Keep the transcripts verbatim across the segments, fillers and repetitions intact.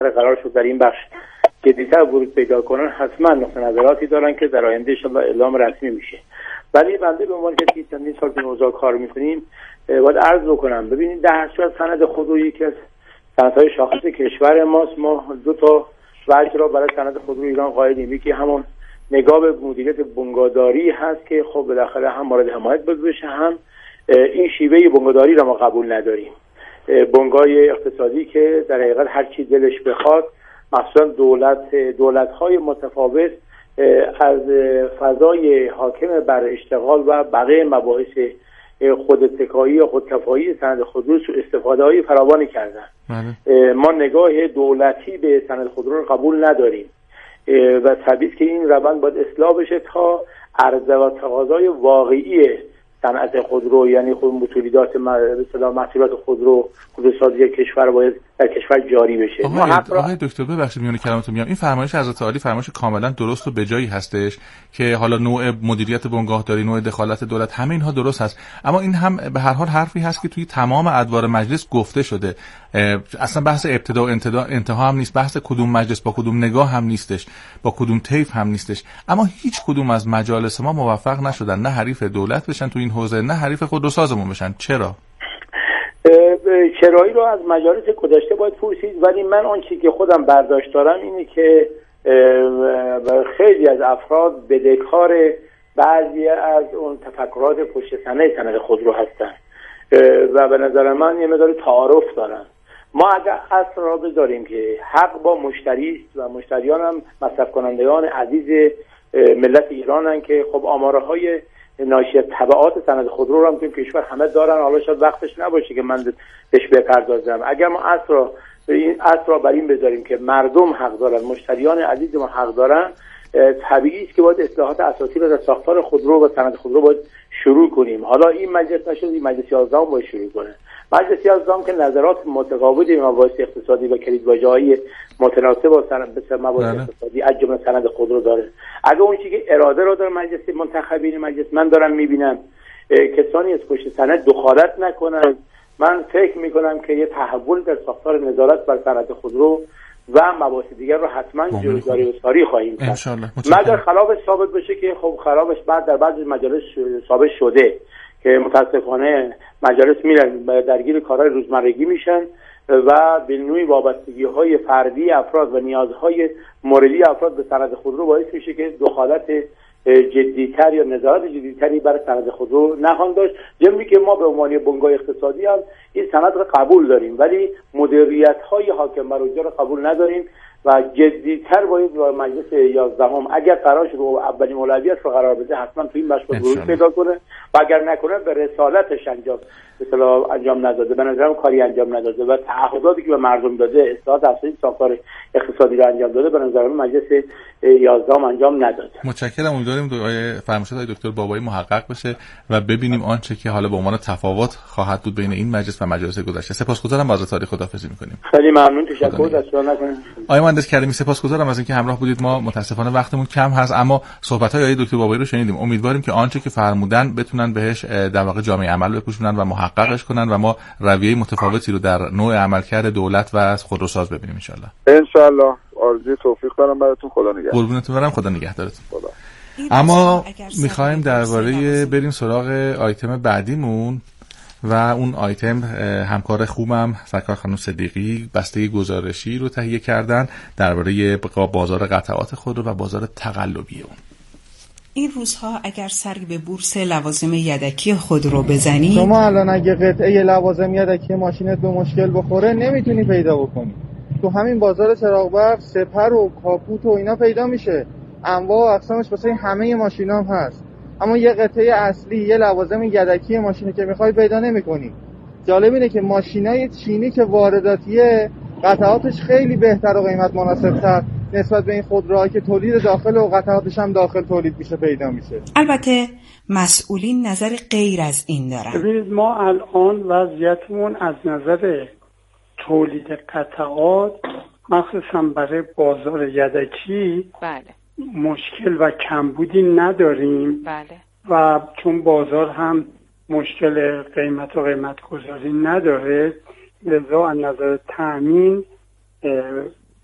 قرار شد در این بخش جدی‌تر ورود پیدا کنن، حتما نقطه نظراتی دارن که در آینده انشاءالله اعلام رسمی میشه. ولی بنده به عنوان کسی که چندین سال به موضوع کار میکنیم باید عرض بکنم، ببینید در هر صورت سند خودرو یکی از سندهای شاخص کشور ماست. ما دو تا وجه را برای سند خودرو ایران قائلیم. یکی همون نگاه به مدیریت بنگاهداری هست که خب بالاخره هم مورد حمایت بشه، هم این شیوه بنگاهداری را ما قبول نداریم. بنگاه اقتصادی که در حقیقت هر چی دلش بخواد، مثلا دولت دولت‌های متفاوت از فضای حاکم بر اشتغال و بقیه مباحث خودتکایی یا خودکفایی سند خودرو استفاده‌های فراوانی کردن. ما نگاه دولتی به سند خودرو رو قبول نداریم و طبیعیه که این روند باید اصلاح بشه تا عرضه و تقاضای واقعی صنعت خودرو، یعنی خود تولیدات مثلا محصولات خودرو خودروسازی کشور باید در کشور جاری بشه. آقای, آقای دکتر ببخشید میونه کلامتون میام، این فرمایش حضرت عالی فرمایش کاملا درست و بجایی هستش که حالا نوع مدیریت بنگاهداری، نوع دخالت دولت، همه اینها درست هست، اما این هم به هر حال حرفی هست که توی تمام ادوار مجلس گفته شده. اصلا بحث ابتدا و انتها هم نیست، بحث کدوم مجلس با کدوم نگاه هم نیستش، با کدوم طیف هم نیستش، اما هیچ کدوم از مجالس ما موفق نشدن نه حریف دولت بشن تو این حوزه، نه حریف خودروسازمون بشن. چرا؟ چرایی رو از مجالس گذشته باید پرسید، ولی من آن چیزی که خودم برداشت دارم اینه که خیلی از افراد بدهکار بعضی از اون تفکرات پشت صحنه سند خودرو هستن و به نظر من یه مقدار تعارف دارن. ما اگر اصل را بذاریم که حق با مشتری است و مشتریان هم مصرف کنندگان عزیز ملت ایرانن که خب آمارهای ناشی از تبعات سند خودرو رو هم تو کشور همه دارن، حالا شاید وقتش نباشه که من بهش بپردازم. اگر ما اصل را این اصل را بر این بذاریم که مردم حق دارن، مشتریان عزیز ما حق دارن، طبیعی است که باید اصلاحات اساسی رو در ساختار خودرو و سند خودرو باید شروع کنیم. حالا این مجلس نشد، این مجلس یازدهم باید شروع کنه. مجلس یازدهم که نظرات متقابل مباحث اقتصادی و کلیدواژه‌های متناسب با سند مباحث اقتصادی از جمله سند خودرو داره. اگه اون چیزی که اراده رو داره مجلس منتخبین مجلس، من دارم میبینم کسانی از پشت سند دخالت نکنن، من فکر میکنم که یه تحول در ساختار نظارت بر سند خودرو و مباحث دیگر رو حتما جلوگیری و ساری خواهیم کرد. مگر خلافش ثابت بشه که خب خلافش بعد در بعضی مجالس ثابت شده که متاسفانه مجالس میرن درگیر کارهای روزمرگی میشن و به نوعی وابستگی‌های فردی افراد و نیازهای موردی افراد به سند خودرو باعث میشه که دخالت جدی‌تر یا نظارت جدی‌تری برای سند خودرو نخواهند داشت. جمعی که ما به عنوان بنگاه اقتصادی هم این سند رو قبول داریم، ولی مدیریت‌های حاکم بر اونجا رو قبول نداریم و جدی‌تر باید با مجلس یازدهم اگر قرار شد اولین اولویت رو قرار بده حتما تو این بخش ورود پیدا کنه و اگر نکنه به رسالتش انجام مثلا انجام نداده، به نظرم کاری انجام نداده و تعهداتی که به مردم داده اصلاحات اساسی ساختار اقتصادی رو انجام داده به نظرم مجلس یازدهم انجام نداده. متشکرم. امیدواریم دعای فرمایشات های دکتر بابایی محقق بشه و ببینیم آنچه که حالا به عنوان تفاوت خواهد بود بین این مجلس و مجالس گذشته. سپاسگزارم از تاریخ خداحافظی می‌کنیم. خیلی ممنون، تشکر. دستور نکنید. آقای مهندس کریمی سپاسگزارم از اینکه همراه بودید. ما متاسفانه وقتمون کم هست، اما صحبت‌های آقای دکتر بابایی رو شنیدیم. امیدواریم که آنچه که فرمودن بتونن بهش در واقع جامعه عمل بپوشونن و محققش کنن و ما رویه متفاوتی رو در نوع عملکرد دولت و خودروساز ببینیم ان شاءالله. ان شاءالله. آرزوی توفیق دارم براتون. خدا نگهدار. قربونتون برم. خدا نگهدارتون. خدا. اما می‌خوایم درباره بریم سراغ آیتم بعدیمون و اون آیتم همکار خوبم سرکار خانم صدیقی بسته گزارشی رو تهیه کردن درباره بازار قطعات خودرو و بازار تقلبی اون. این روزها اگر سری به بورس لوازم یدکی خودرو بزنی، شما الان اگه قطعه لوازم یدکی ماشینت به مشکل بخوره نمیتونی پیدا بکنی. تو همین بازار چراغ برق سپر و کاپوت و اینا پیدا میشه، انواع و اقسامش واسه همه ماشینا هم هست، اما یه قطعه اصلی یه لوازم یدکی ماشینی که میخوای پیدا نمیکنی. جالب اینه که ماشینای چینی که وارداتیه قطعاتش خیلی بهتر و قیمت مناسب‌تر نسبت به این خودروها که تولید داخل و قطعاتش هم داخل تولید میشه پیدا میشه. البته مسئولین نظر غیر از این دارن. ببینید ما الان وضعیتمون از نظر تولید قطعات مخصوصا برای بازار یدکی بله مشکل و کمبودی نداریم. بله. و چون بازار هم مشکل قیمت و قیمت گذاری نداره، لذا از نظر تأمین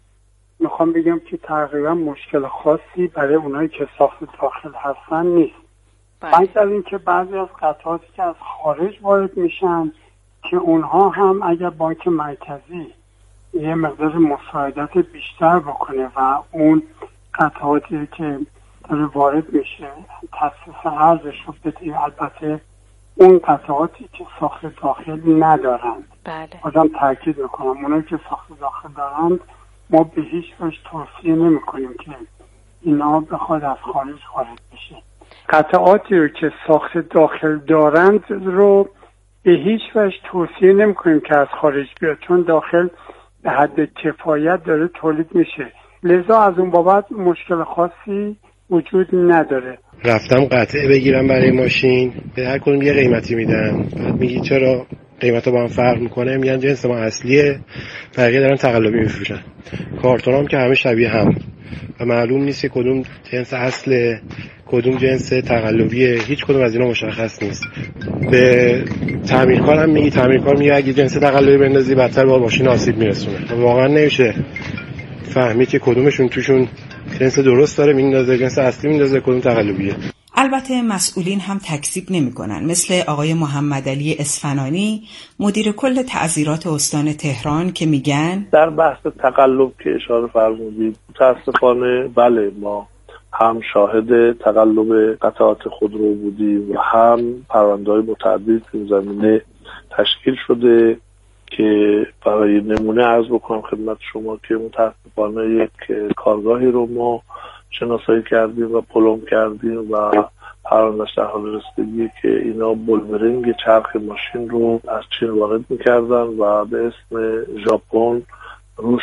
میخوام بگم که تقریبا مشکل خاصی برای اونایی که ساخت داخل هستن نیست. بعد از این که بعضی از قطعاتی که از خارج وارد میشن که اونها هم اگر بانک مرکزی یه مقدار مساعدت بیشتر بکنه و اون قطعاتی که داره وارد میشه تخصیص ارزش رو بده، البته اون قطعاتی که ساخت داخل ندارند. بله. بازم تاکید میکنم اونایی که ساخت داخل دارند ما به هیچ وجه توصیه نمی کنیم که اینا بخواد از خارج وارد بشه. قطعاتی رو که ساخت داخل دارند رو به هیچ وجه توصیه نمی کنیم که از خارج بیاد، چون داخل به حد کفایت داره تولید میشه، لذا از اون بابت مشکل خاصی وجود نداره. رفتم قطعه بگیرم برای ماشین، به هر کدوم یه قیمتی میدن، بعد میگی چرا قیمتا با هم فرق میکنه؟ میگن جنس ما اصلیه، بقیه دارن تقلبی میفروشن. کارتون هم که همه شبیه هم و معلوم نیست که کدوم جنس اصله کدوم جنس تقلبیه، هیچ کدوم از اینا مشخص نیست. به تعمیرکار هم میگی، تعمیرکار میگه اگه جنس تقلبی بندازی بدتر با ماشین آسیب میرسونه. واقعا نمیشه فهمی که کدومشون توشون جنس درست داره میندازه، جنس اصلی میندازه، کدوم تقلبیه. البته مسئولین هم تکذیب نمی‌کنن، مثل آقای محمدعلی اصفهانی مدیر کل تعزیرات استان تهران که میگن در بحث تقلب که اشاره فرمودید متاسفانه بله ما هم شاهد تقلب قطعات خودرو بودیم و هم پرونده‌های متعدد این زمینه تشکیل شده که برای نمونه عرض بکنم خدمت شما که متاسفانه یک کارگاهی رو ما شناسایی کردیم و پلم کردیم و پرونده‌اش در حال رسیدگی که اینا بولمرینگ چرخ ماشین رو از چین وارد میکردن و به اسم ژاپن روش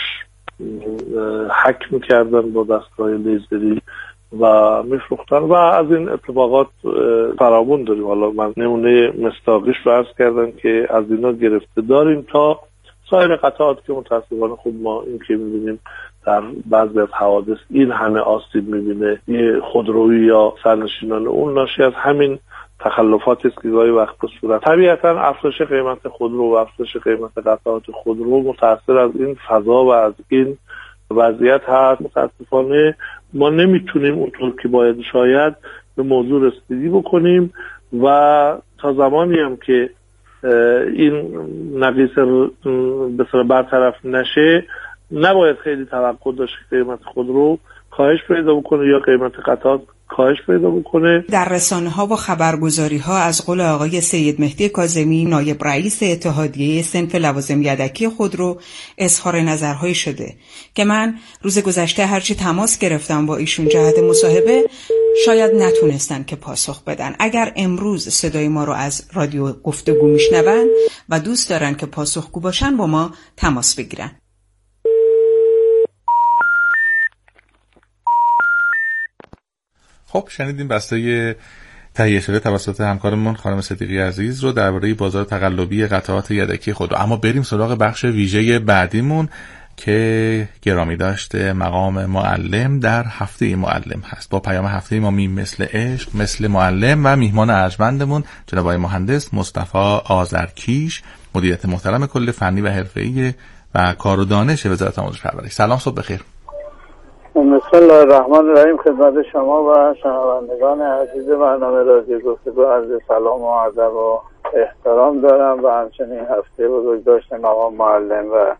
هک میکردن با دستگاه لیزری و میفروختن و از این اتفاقات فراوان داریم. حالا من نمونه مستاقیش رو عرض کردم که از اینا گرفته داریم تا سایر قطعات که متاسفانه خود ما این که میبینیم در بعضی از حوادث این همه آسیب میبینه یه خودرویی یا سرنشینان اون ناشی از همین تخلفات است که گاهی وقت به صورت طبیعتا افزایش قیمت خودرو و افزایش قیمت قطعات خودرو متأثر از این فضا و از این وضعیت هست. متاسفانه ما نمیتونیم اونطور که باید شاید به موضوع رسیدگی بکنیم و تا زمانی هم که این نقیصه به صورت برطرف نشه نباید خیلی توقع داشت که قیمت خودرو کاهش پیدا بکنه یا قیمت قطعات کاهش پیدا بکنه. در رسانه‌ها و خبرگزاری‌ها از قول آقای سید مهدی کاظمی نایب رئیس اتحادیه صنف لوازم یدکی خودرو اظهار نظرهایی شده که من روز گذشته هرچی تماس گرفتم با ایشون جهت مصاحبه شاید نتونستن که پاسخ بدن. اگر امروز صدای ما رو از رادیو گفتگو میشنون و دوست دارن که پاسخگو باشن با ما تماس بگیرن. خب شنیدیم بسته تهیه شده توسط همکارمون خانم صدیقی عزیز رو درباره بازار تقلبی قطعات یدکی خود رو. اما بریم سراغ بخش ویژه بعدیمون که گرامی داشته مقام معلم در هفته معلم هست. با پیام هفته ما میم مثل عشق مثل معلم و میهمان ارجمندمون جناب آقای مهندس مصطفی آذرکیش مدیریت محترم کل فنی و حرفه‌ای و کار و دانش وزارت آموزش و پرورش. سلام، صبح بخیر. بسم الله الرحمن الرحیم. خدمت شما و شنوندگان عزیز برنامه رادیو گفتگو عرض سلام و ادب و احترام دارم و همچنین هفته بزرگ داشته مقام معلم و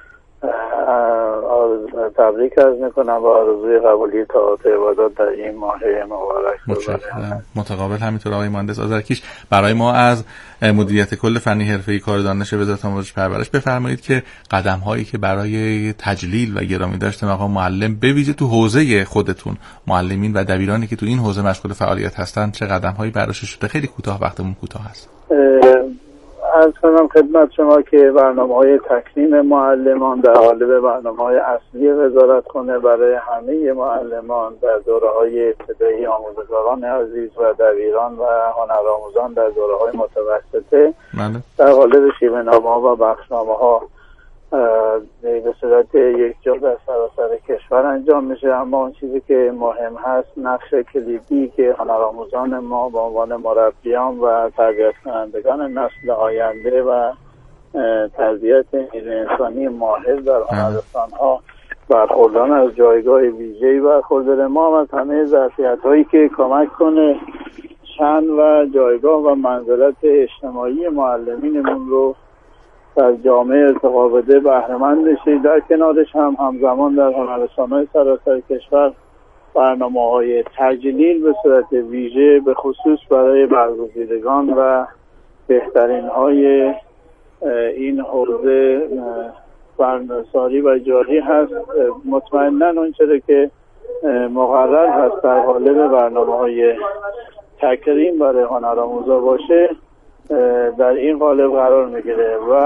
تبریک عرض میکنم و آرزوی قبولی طاعات عبادات در این ماه مبارک. متشکرم. متقابل همینطور آقای مهندس آذرکیش. برای ما از مدیریت کل فنی حرفه‌ای کار دانش وزارت آموزش و پرورش بفرمایید که قدم هایی که برای تجلیل و گرامی داشته مقام معلم به ویژه تو حوزه خودتون معلمین و دبیرانی که تو این حوزه مشغول فعالیت هستن چه قدم هایی برداشته شده؟ خیلی کوتاه، وقتمون کوتاه است. عرض کنم خدمت شما که برنامه‌های تکریم معلمان در قالب برنامه‌های اصلی وزارتخانه برای همه معلمان در دوره‌های ابتدایی آموزگاران عزیز و دبیران و هنرآموزان در دوره‌های متوسطه در قالب شیوه‌نامه‌ها و بخشنامه‌ها به صورت یک جا در سراسر کشور انجام میشه. اما اون چیزی که مهم هست نقش کلیدی که هنرآموزان ما به عنوان مربیان و تربیت کنندگان نسل آینده و تربیت نیروی انسانی ماهر در هنرستان‌ها برخوردن از جایگاه ویژه‌ای برخورداره. ما هم از همه ظرفیت‌هایی که کمک کنه شأن و جایگاه و منزلت اجتماعی معلمینمون رو در جامعه ارتقا بده بهره‌مند بشیم. در کنارش هم همزمان در هنرستان‌های سراسر کشور برنامه‌های تجلیل به صورت ویژه به خصوص برای برگزیدگان و بهترین‌های این حوزه برنامه‌سازی و جاری هست. مطمئناً اونچه که مقرر هست در قالب برنامه‌های تکریم برای هنرآموزا باشه در این قالب قرار میگیره و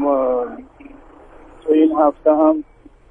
تو این هفته هم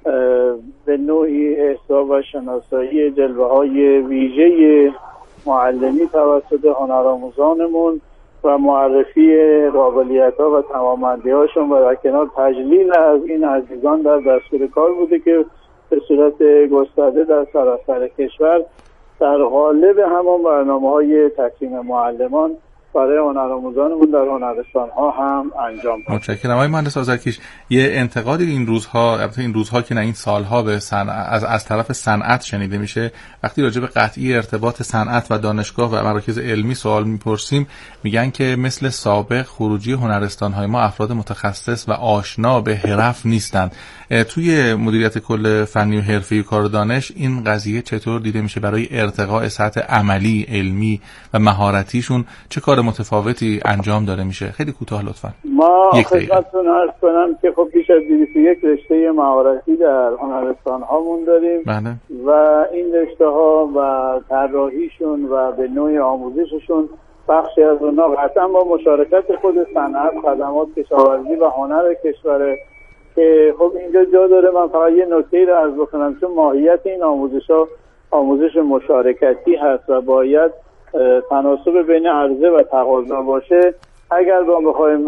به نوعی احسا و شناسایی جلوه‌های ویژه معلمی توسط هنرآموزانمون و معرفی قابلیت‌ها و توانمندی‌هاشون و در کنار تجلیل از این عزیزان در دستور کار بوده که به صورت گسترده در سراسر کشور در قالب همان برنامه‌های تکریم معلمان برای هنرآموزانمون در هنرستان‌ها هم انجام داد. متشکرم. آقای مهندس آذرکیش، یه انتقادی این روزها، البته این روزها که نه این سالها به صنعت از از طرف صنعت شنیده میشه، وقتی راجع به قطعی ارتباط صنعت و دانشگاه و مراکز علمی سوال میپرسیم میگن که مثل سابق خروجی هنرستان‌های ما افراد متخصص و آشنا به حرف نیستند. توی مدیریت کل فنی و حرفه‌ای کار و دانش این قضیه چطور دیده میشه برای ارتقاء سطح عملی، علمی و مهارتیشون؟ چه کار متفاوتی انجام داره میشه؟ خیلی کوتاه لطفاً. ما خدمتتون عرض کنم که خب بیش از دویست و یک رشته مهارتی در هنرستان هامون داریم. بله. و این رشته ها و طراحیشون و به نوع آموزششون بخشی از اونها قطعا با مشارکت خود صنعت، خدمات کشاورزی و هنر کشور که خب اینجا جا داره من فقط یه نکته رو عرض بکنم، چون ماهیت این آموزش‌ها آموزش مشارکتی هست و باید تناسب بین عرضه و تقاضا باشه. اگر ما بخوایم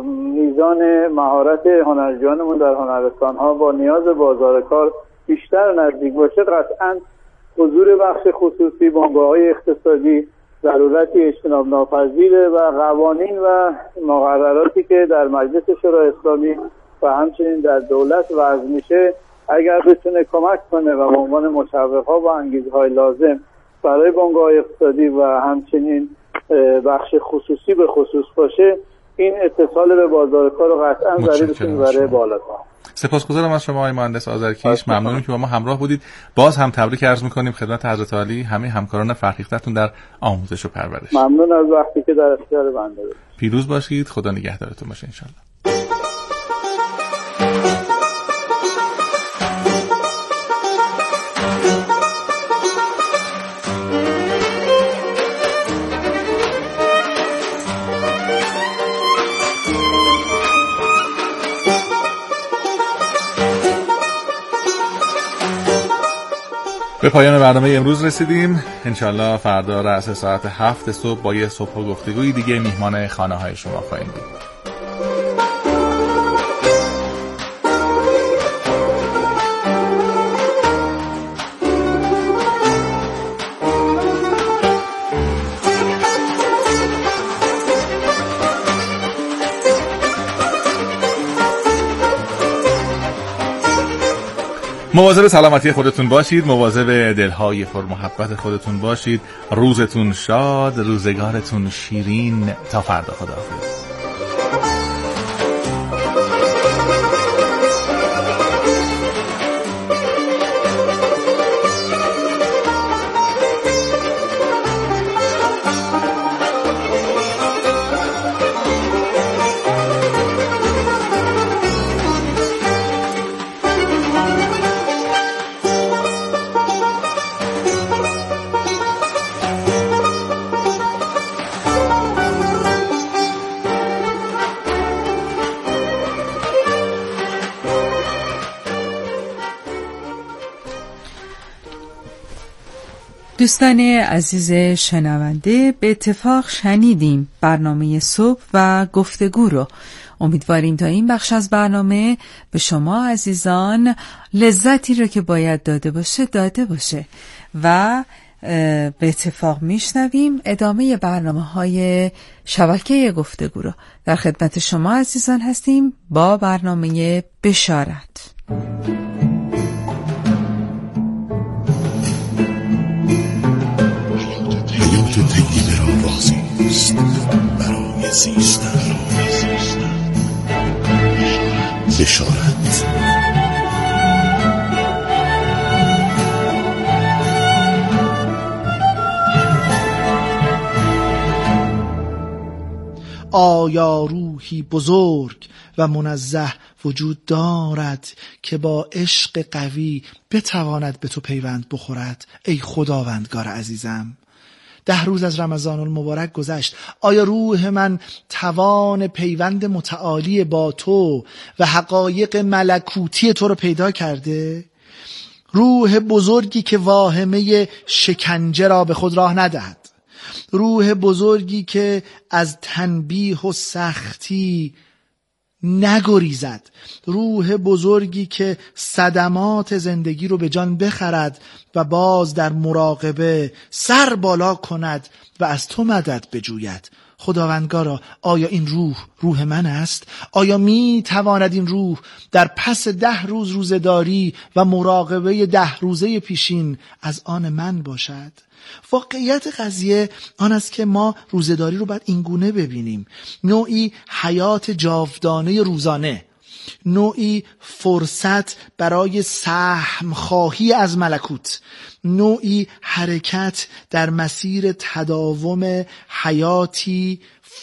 میزان مهارت هنرجویانمون در هنرستان‌ها با نیاز بازار کار بیشتر نزدیک باشه، قطعاً حضور بخش خصوصی، بنگاه‌های اقتصادی ضرورتی اجتناب ناپذیره و قوانین و مقرراتی که در مجلس شورای اسلامی و همچنین در دولت وضع میشه اگر بتونه کمک کنه و به عنوان مشوق‌ها و انگیزه‌های لازم برای بنگاه اقتصادی و همچنین بخش خصوصی به خصوص باشه، این اتصال به بازار کار رو قطعاً ضروری می‌بره بالاتر. سپاسگزارم از شما آقای مهندس آذرکیش، ممنونم که با ما همراه بودید. باز هم تبریک عرض می‌کنیم خدمت حضرت عالی همه همکاران فرهیخته‌تون در آموزش و پرورش. ممنون از وقتی که در اختیار بنده بود. پیروز باشید، خدا نگهدارتون باشه ان شاءالله. به پایان برنامه امروز رسیدیم. انشالله فردا رأس ساعت هفت صبح با یه صبح و گفتگوی دیگه میهمان خانه های شما خواهیم بود. مواظب سلامتی خودتون باشید، مواظب دلهای پرمحبت خودتون باشید. روزتون شاد، روزگارتون شیرین. تا فردا، خداحافظ. دوستان عزیز شنونده، به اتفاق شنیدیم برنامه صبح و گفتگو رو. امیدواریم تا این بخش از برنامه به شما عزیزان لذتی رو که باید داده باشه داده باشه و به اتفاق میشنویم ادامه برنامه‌های شبکه گفتگو رو. در خدمت شما عزیزان هستیم با برنامه بشارت. زیستن. بشارت. آیا روحی بزرگ و منزه وجود دارد که با عشق قوی بتواند به تو پیوند بخورد؟ ای خداوندگار عزیزم، ده روز از رمضان المبارک گذشت. آیا روح من توان پیوند متعالی با تو و حقایق ملکوتی تو رو پیدا کرده؟ روح بزرگی که واهمه شکنجه را به خود راه ندهد، روح بزرگی که از تنبیه و سختی نگریزد، روح بزرگی که صدمات زندگی رو به جان بخرد و باز در مراقبه سر بالا کند و از تو مدد بجوید. خداوندگارا، آیا این روح روح من است؟ آیا می تواند این روح در پس ده روز روزه‌داری و مراقبه ده روزه پیشین از آن من باشد؟ واقعیت قضیه آن است که ما روزه‌داری رو باید این گونه ببینیم: نوعی حیات جاودانه روزانه، نوعی فرصت برای سهم خواهی از ملکوت، نوعی حرکت در مسیر تداوم حیاتی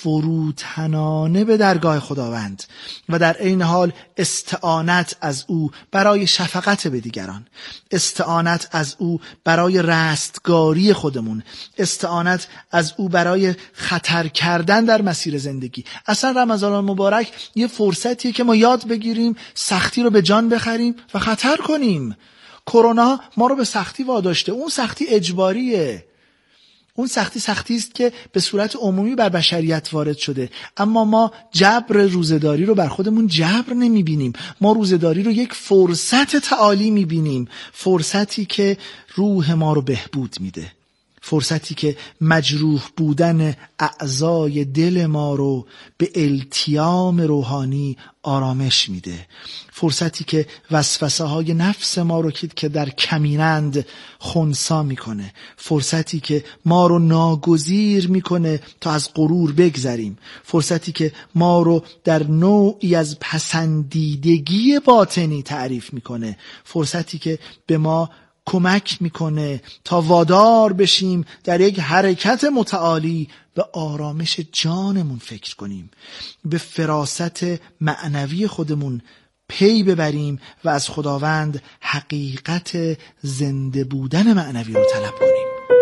فروتنانه به درگاه خداوند و در این حال استعانت از او برای شفقت به دیگران، استعانت از او برای رستگاری خودمون، استعانت از او برای خطر کردن در مسیر زندگی. اصلا رمضان المبارک یه فرصتیه که ما یاد بگیریم سختی رو به جان بخریم و خطر کنیم. کرونا ما رو به سختی واداشته، اون سختی اجباریه، اون سختی سختی است که به صورت عمومی بر بشریت وارد شده، اما ما جبر روزه‌داری رو بر خودمون جبر نمیبینیم. ما روزه‌داری رو یک فرصت تعالی میبینیم، فرصتی که روح ما رو بهبود میده، فرصتی که مجروح بودن اعضای دل ما رو به التیام روحانی آرامش میده، فرصتی که وسوسه های نفس ما رو که در کمینند خنثی میکنه، فرصتی که ما رو ناگزیر میکنه تا از غرور بگذریم، فرصتی که ما رو در نوعی از پسندیدگی باطنی تعریف میکنه، فرصتی که به ما کمک میکنه تا وادار بشیم در یک حرکت متعالی به آرامش جانمون فکر کنیم، به فراست معنوی خودمون پی ببریم و از خداوند حقیقت زنده بودن معنوی رو طلب کنیم.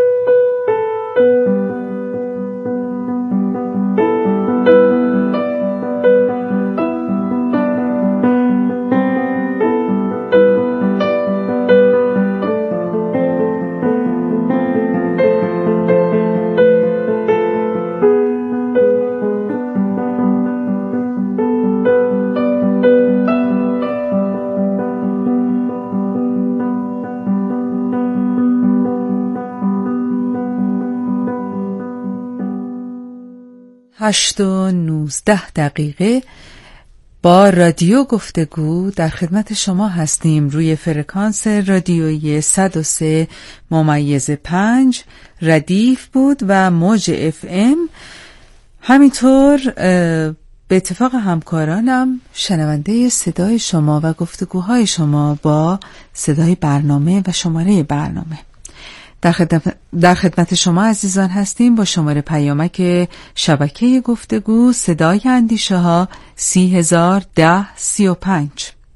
هشت و نوزده دقیقه با رادیو گفتگو در خدمت شما هستیم روی فرکانس رادیویی صد و سه ممیز پنج ردیف بود و موج اف ام. همینطور به اتفاق همکارانم شنونده صدای شما و گفتگوهای شما با صدای برنامه و شماره برنامه. در خدمت, در خدمت شما عزیزان هستیم با شماره پیامک شبکه گفتگو صدای اندیشه ها سی هزار ده سی و پنج.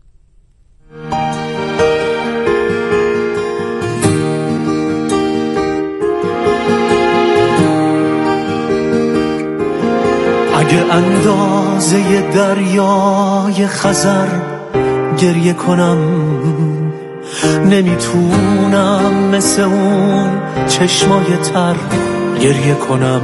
اگه اندازه دریای خزر گریه کنم، نمیتونم مثل اون چشمای تر گریه کنم.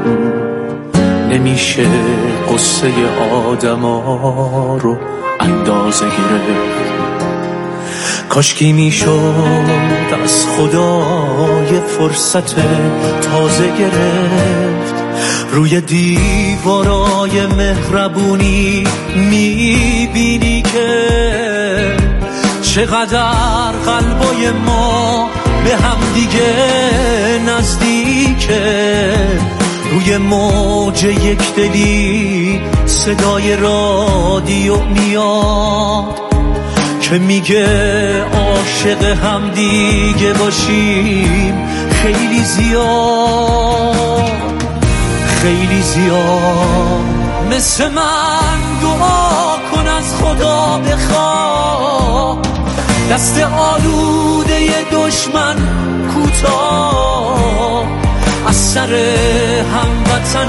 نمیشه قصه آدما رو اندازه گرفت. کاشکی میشد از خدای فرصت تازه گرفت. روی دیوارای مهربونی میبینی که چقدر قلبای ما به هم دیگه نزدیکه. روی روی موج یک دلی صدای رادیو میاد که میگه عاشق هم دیگه باشیم خیلی زیاد خیلی زیاد. مثل من دعا کن از خدا بخوا دست آلوده دشمن کوتاه از سر هموطن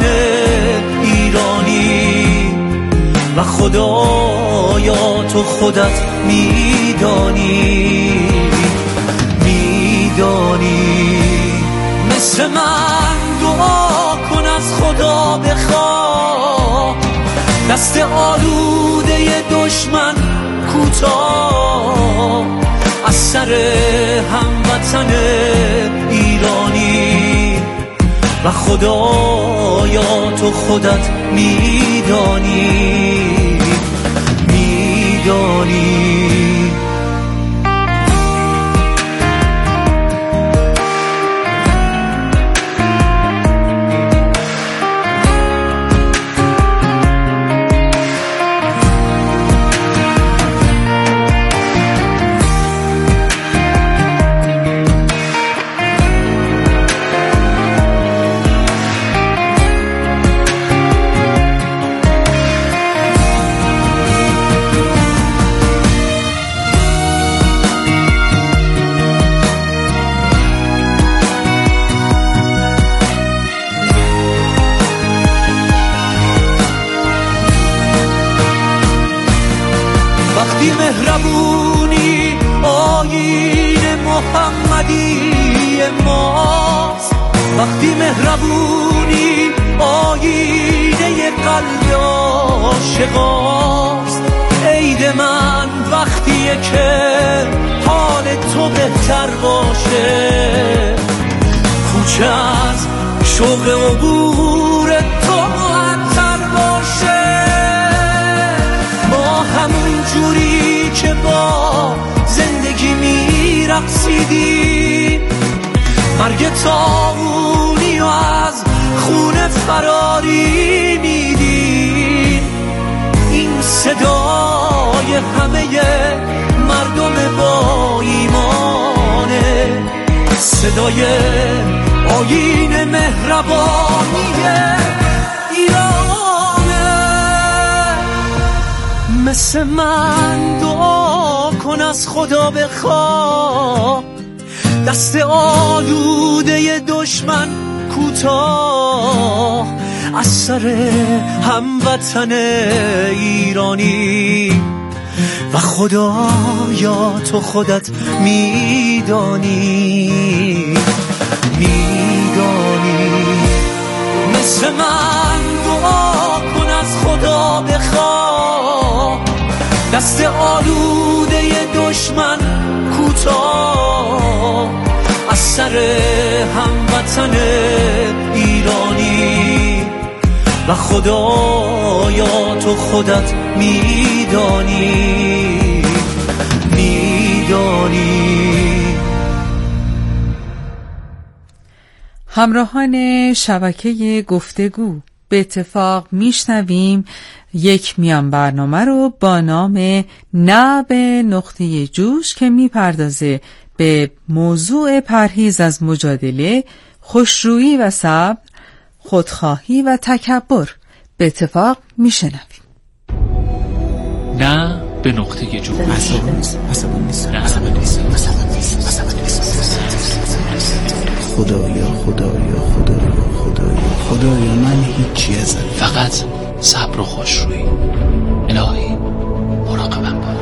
ایرانی و خدایا تو خودت میدانی میدانی. مثل من دعا کن از خدا بخوا دست آلوده دشمن کوتاه از سر هموطن ایرانی و خدایا تو خودت میدانی میدانی. وقتی مهربونی آیین محمدی ماست وقتی مهربونی آیینه قلب عاشقاست. عید من وقتیه که حال تو بهتر باشه کوچه از شوق عبور تو معطر باشه. ما همون جوری که با زندگی میرقصیدیم مرگ طاعونی و از خون فراری میدیم. این صدای همه مردم با ایمانه صدای آیین مهربانی ایرانه. مثل من دعا کن از خدا بخوا دست آلوده دشمن کوتاه از سر هموطن ایرانی و خدایا تو خودت میدانی میدانی. مثل من دعا کن از خدا بخوا دست آلوده دشمن کوتاه از سر هموطن ایرانی و خدایا تو خودت میدانی میدانی. همراهان شبکه گفتگو به اتفاق میشنویم یک میان برنامه رو با نام نه به نقطه جوش که میپردازه به موضوع پرهیز از مجادله، خوشرویی و صبر، خودخواهی و تکبر. به اتفاق میشنویم. نه به نقطه جوش. خدایا خدایا خدایا خدایا خدایا من هیچی ازم، فقط صبر و خوشرویی. الهی مراقبم باش.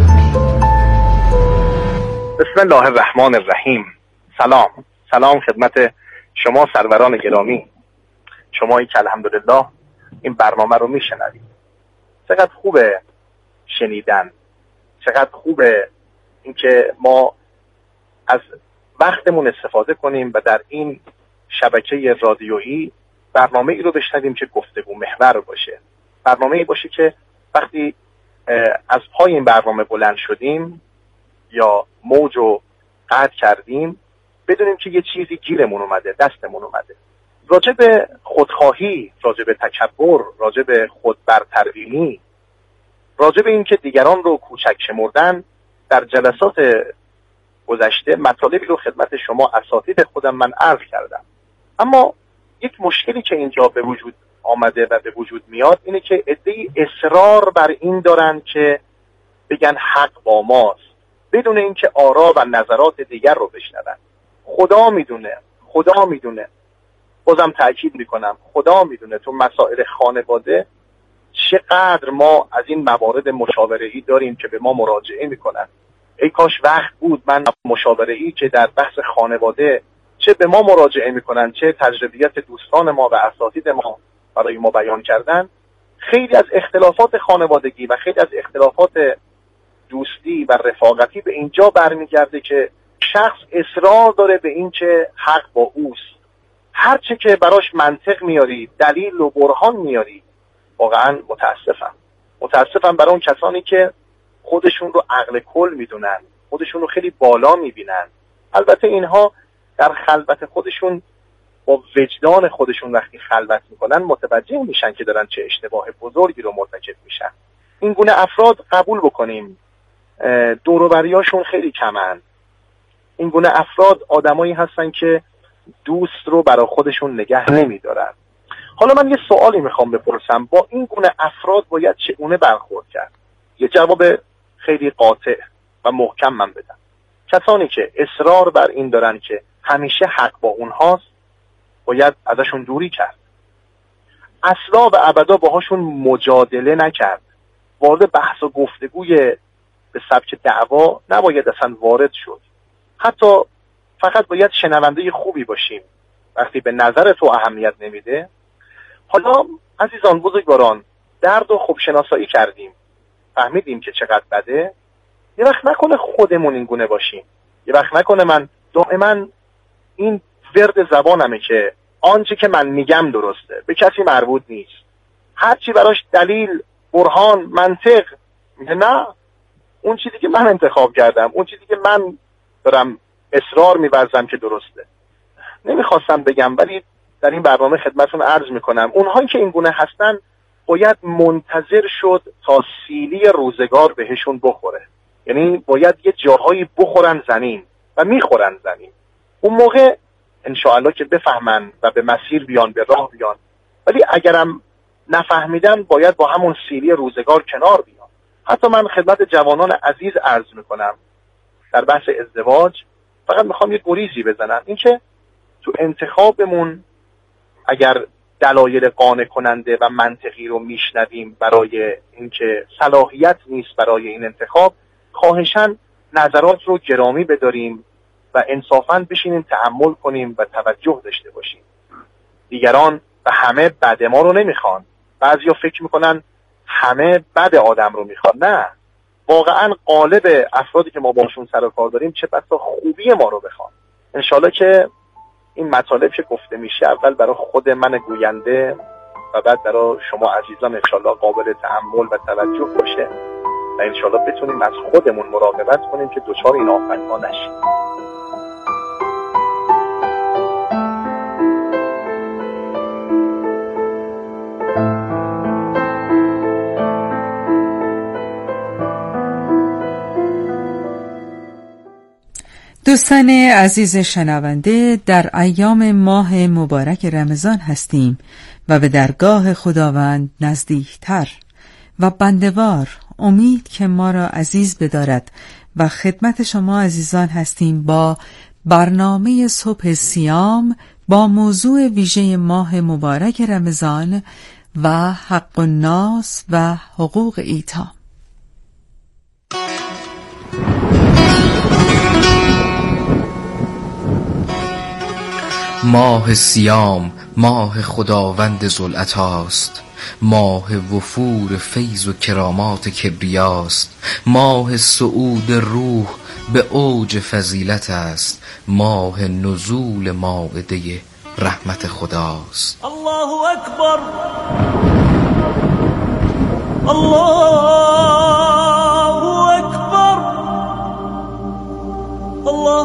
بسم الله الرحمن الرحیم. سلام سلام خدمت شما سروران گرامی، شمایی که الحمدلله این برنامه رو میشنوید. چقدر خوبه شنیدن، چقدر خوبه اینکه ما از وقتمون استفاده کنیم و در این شبکه رادیویی برنامه ای رو بشنویم که گفتگو محور باشه، برنامه ای باشه که وقتی از پای این برنامه بلند شدیم یا موج رو قطع کردیم بدونیم که یه چیزی گیرمون اومده، دستمون اومده، راجع به خودخواهی، راجع به تکبر، راجع به خودبرتربینی، راجع به این که دیگران رو کوچک شمردن، در جلسات گذشته مطالبی رو خدمت شما اساتید خودم من عرض کردم. اما یک مشکلی که اینجا به وجود آمده و به وجود میاد اینه که عده‌ای اصرار بر این دارن که بگن حق با ماست بدون اینکه آرا و نظرات دیگر رو بشنون. خدا میدونه، خدا میدونه، بازم تأکید میکنم، خدا میدونه تو مسائل خانواده چقدر ما از این موارد مشاوره‌ای داریم که به ما مراجعه میکنن. ای کاش وقت بود من مشاوره‌ای که در بحث خانواده چه به ما مراجعه میکنن چه تجربیات دوستان ما و اساتید ما برای ما بیان کردن، خیلی از اختلافات خانوادگی و خیلی از اختلافات دوستی و رفاقتی به اینجا برمیگرده که شخص اصرار داره به این که حق با اوست. هرچه که براش منطق میاری، دلیل و برهان میاری، واقعا متاسفم. متاسفم برای اون کسانی که خودشون رو عقل کل میدونن، خودشون رو خیلی بالا میبینن. البته اینها در خلوت خودشون با وجدان خودشون وقتی خلوت میکنن متوجه میشن که دارن چه اشتباه بزرگی رو مرتکب میشن. این گونه افراد قبول بکنیم دور و بریاشون خیلی کمن. این گونه افراد آدمایی هستن که دوست رو برای خودشون نگه نمیدارن. حالا من یه سوالی میخوام بپرسم، با این گونه افراد باید چگونه برخورد کرد؟ یه جواب خیلی قاطع و محکم من بدم. کسانی که اصرار بر این دارن که همیشه حق با اونهاست باید ازشون دوری کرد. اصلا و ابدا باهاشون مجادله نکرد. وارد بحث و گفتگوی به سبک دعوا نباید اصلا وارد شد. حتی فقط باید شنونده خوبی باشیم. وقتی به نظر تو اهمیت نمیده، حالا عزیزان بزرگواران درد و خوب شناسایی کردیم، فهمیدیم که چقدر بده. یه وقت نکنه خودمون این گونه باشیم. یه وقت نکنه من دائما این ورد زبانمه که آنچه که من میگم درسته، به کسی مربوط نیست. هرچی براش دلیل، برهان، منطق میگه نه، اون چیزی که من انتخاب کردم، اون چیزی که من دارم اصرار می‌ورزم که درسته. نمیخواستم بگم ولی در این برنامه خدمتتون عرض میکنم اونهایی که این گونه هستن باید منتظر شد تا سیلی روزگار بهشون بخوره. یعنی باید یه جاهایی بخورن زمین و میخورن زمین. اون موقع انشاءالله که بفهمن و به مسیر بیان، به راه بیان. ولی اگرم نفهمیدن باید با همون سیلی روزگار کنار بیان. حتی من خدمت جوانان عزیز عرض میکنم در بحث ازدواج فقط میخوام یه گریزی بزنم، این که تو انتخابمون اگر دلایل قانع کننده و منطقی رو میشنویم برای اینکه صلاحیت نیست برای این انتخاب، خواهشاً نظرات رو گرامی بداریم و انصافاً بشینیم تحمل کنیم و توجه داشته باشیم. دیگران و همه بد ما رو نمیخوان. بعضیا فکر میکنن همه بد آدم رو میخوان. نه، واقعاً غالب افرادی که ما باشون سر و کار داریم چه بسا خوبی ما رو بخوان. انشالله که این مطالب که گفته میشه اول برای خود من گوینده و بعد برای شما عزیزان انشالله قابل تأمل و توجه باشه و انشالله بتونیم از خودمون مراقبت کنیم که دچار این آفت‌ها نشیم. دوستان عزیز شنونده، در ایام ماه مبارک رمضان هستیم و به درگاه خداوند نزدیکتر و بندوار امید که ما را عزیز بدارد و خدمت شما عزیزان هستیم با برنامه صبح سیام با موضوع ویژه ماه مبارک رمضان و حق الناس و حقوق ایتام. ماه سیام ماه خداوند ذوالعطاست، ماه وفور فیض و کرامات کبریاست، ماه صعود روح به اوج فضیلت است، ماه نزول مائده رحمت خداست. الله اکبر، الله